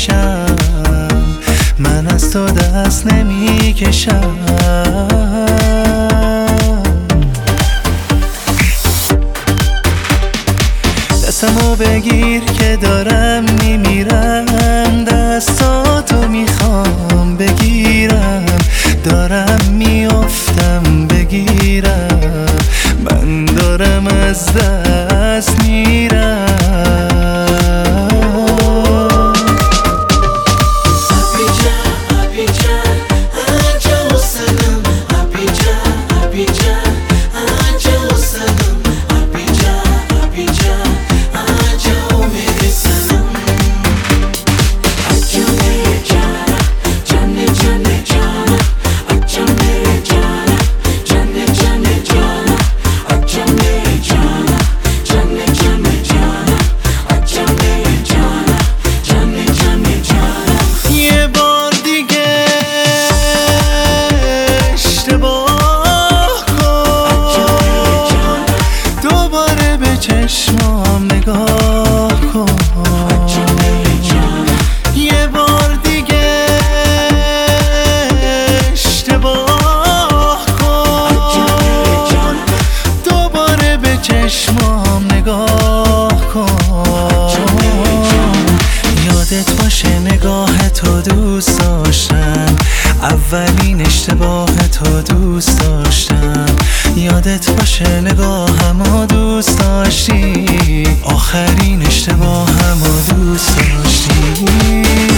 میشم، من از تو دست نمیکشم. دستمو بگیر که دارم میمیرم، دستاتو میخوام بگیرم، دارم میافتم بگیرم، من دارم از دست میرم. چشمام نگاه کن، یه بار دیگه اشتباه کن، دوباره به چشمام نگاه کن. یادت باشه نگاه تو دوست داشتم، اولین اشتباه تو دوست داشتم. یادت باشه نگاهمو دوست داشتی، آخرین اشتباهمو دوست داشتی.